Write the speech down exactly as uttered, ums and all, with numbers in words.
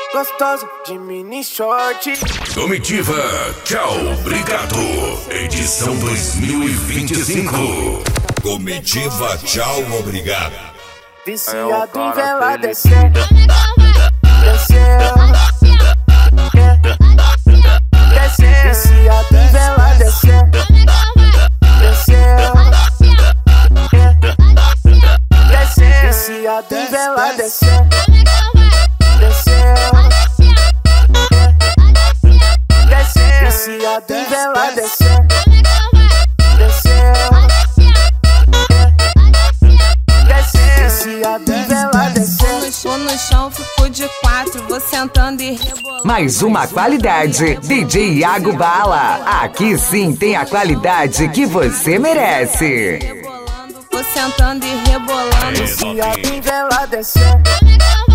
Gostosa de mini short. Comitiva, tchau, obrigado. Edição dois mil e vinte e cinco. Comitiva, tchau, obrigado. Viciado em vela descer. Desceu. Desceu. Viciado em vela descer. Desceu. Desceu. Viciado em vela descer. Desceu. Desceu. Viciado em vela descer. Desceu. Viciado em vela descer. Vou no chão, fico de quatro, vou sentando e rebolando. Mais uma qualidade, D J Iago Bala. Aqui sim tem a qualidade que você merece. Rebolando, vou sentando e rebolando. Viciado em vela descer.